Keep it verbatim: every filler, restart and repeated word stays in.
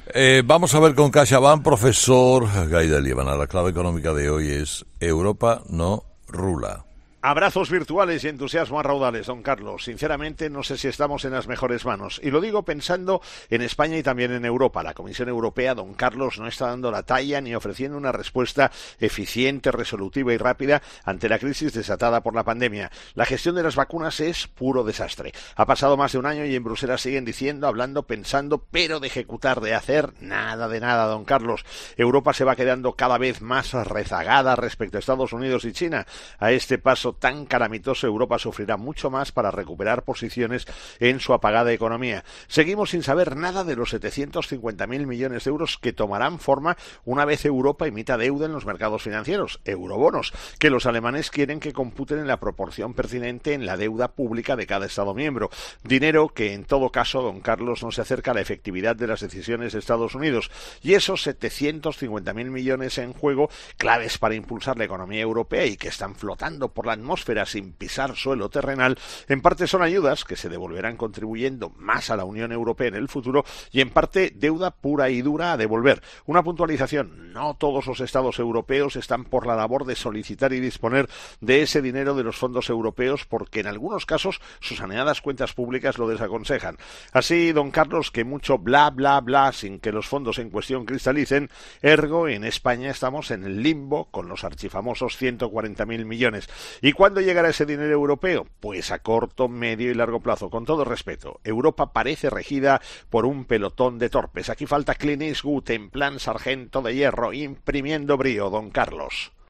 Eh, vamos a ver con CaixaBank, profesor Gaida Líbana. La clave económica de hoy es Europa no rula. Abrazos virtuales y entusiasmo a raudales, don Carlos. Sinceramente, no sé si estamos en las mejores manos. Y lo digo pensando en España y también en Europa. La Comisión Europea, don Carlos, no está dando la talla ni ofreciendo una respuesta eficiente, resolutiva y rápida ante la crisis desatada por la pandemia. La gestión de las vacunas es puro desastre. Ha pasado más de un año y en Bruselas siguen diciendo, hablando, pensando, pero de ejecutar, de hacer, nada de nada, don Carlos. Europa se va quedando cada vez más rezagada respecto a Estados Unidos y China. A este paso tan calamitoso, Europa sufrirá mucho más para recuperar posiciones en su apagada economía. Seguimos sin saber nada de los setecientos cincuenta mil millones de euros que tomarán forma una vez Europa emita deuda en los mercados financieros, eurobonos, que los alemanes quieren que computen en la proporción pertinente en la deuda pública de cada Estado miembro. Dinero que, en todo caso, don Carlos, no se acerca a la efectividad de las decisiones de Estados Unidos. Y esos setecientos cincuenta mil millones en juego, claves para impulsar la economía europea y que están flotando por la atmósfera sin pisar suelo terrenal, en parte son ayudas que se devolverán contribuyendo más a la Unión Europea en el futuro y en parte deuda pura y dura a devolver. Una puntualización: no todos los estados europeos están por la labor de solicitar y disponer de ese dinero de los fondos europeos porque en algunos casos sus saneadas cuentas públicas lo desaconsejan. Así, don Carlos, que mucho bla bla bla sin que los fondos en cuestión cristalicen, ergo en España estamos en el limbo con los archifamosos ciento cuarenta mil millones. ¿Y cuándo llegará ese dinero europeo? Pues a corto, medio y largo plazo. Con todo respeto, Europa parece regida por un pelotón de torpes. Aquí falta Clint Eastwood en plan sargento de hierro, imprimiendo brío, don Carlos.